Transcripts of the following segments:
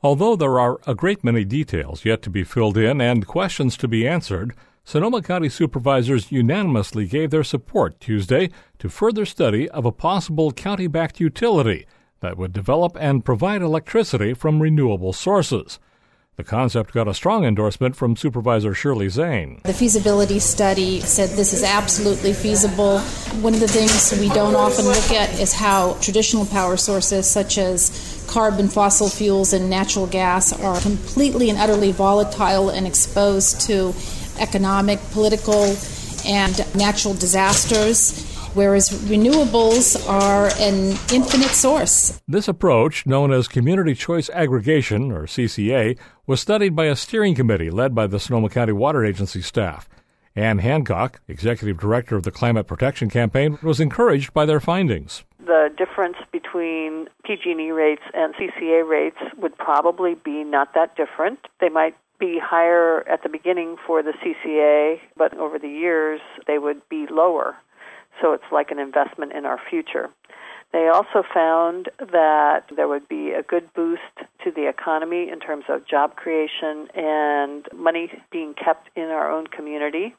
Although there are a great many details yet to be filled in and questions to be answered, Sonoma County supervisors unanimously gave their support Tuesday to further study of a possible county-backed utility that would develop and provide electricity from renewable sources. The concept got a strong endorsement from Supervisor Shirley Zane. The feasibility study said this is absolutely feasible. One of the things we don't often look at is how traditional power sources such as carbon, fossil fuels, and natural gas are completely and utterly volatile and exposed to economic, political, and natural disasters, whereas renewables are an infinite source. This approach, known as Community Choice Aggregation, or CCA, was studied by a steering committee led by the Sonoma County Water Agency staff. Ann Hancock, executive director of the Climate Protection Campaign, was encouraged by their findings. The difference between PG&E rates and CCA rates would probably be not that different. They might be higher at the beginning for the CCA, but over the years they would be lower. So it's like an investment in our future. They also found that there would be a good boost to the economy in terms of job creation and money being kept in our own community,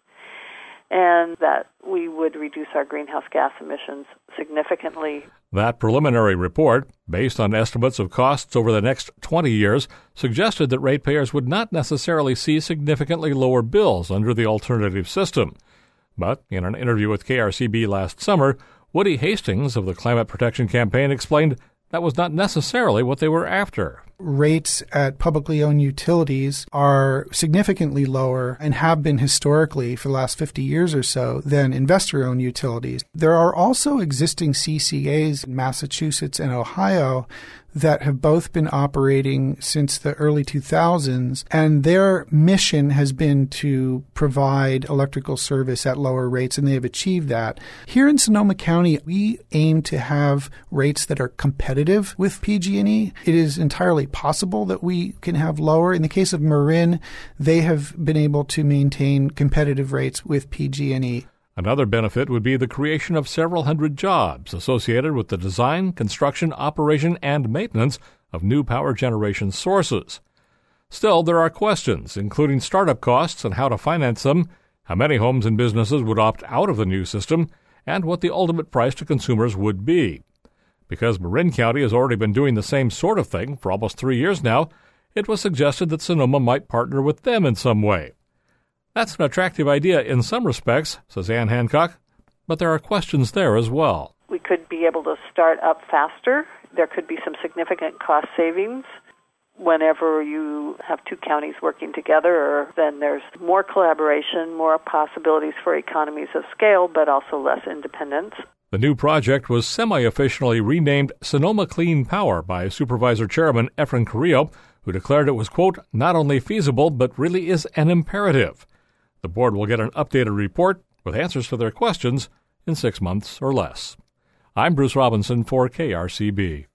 and that we would reduce our greenhouse gas emissions significantly. That preliminary report, based on estimates of costs over the next 20 years, suggested that ratepayers would not necessarily see significantly lower bills under the alternative system. But in an interview with KRCB last summer, Woody Hastings of the Climate Protection Campaign explained that was not necessarily what they were after. Rates at publicly owned utilities are significantly lower and have been historically for the last 50 years or so than investor-owned utilities. There are also existing CCAs in Massachusetts and Ohio that have both been operating since the early 2000s, and their mission has been to provide electrical service at lower rates, and they have achieved that. Here in Sonoma County, we aim to have rates that are competitive with PG&E. It is entirely possible that we can have lower. In the case of Marin, they have been able to maintain competitive rates with PG&E. Another benefit would be the creation of several hundred jobs associated with the design, construction, operation, and maintenance of new power generation sources. Still, there are questions, including startup costs and how to finance them, how many homes and businesses would opt out of the new system, and what the ultimate price to consumers would be. Because Marin County has already been doing the same sort of thing for almost 3 years now, it was suggested that Sonoma might partner with them in some way. That's an attractive idea in some respects, says Ann Hancock, but there are questions there as well. We could be able to start up faster. There could be some significant cost savings. Whenever you have two counties working together, then there's more collaboration, more possibilities for economies of scale, but also less independence. The new project was semi-officially renamed Sonoma Clean Power by Supervisor Chairman Efren Carrillo, who declared it was, quote, not only feasible, but really is an imperative. The board will get an updated report with answers to their questions in 6 months or less. I'm Bruce Robinson for KRCB.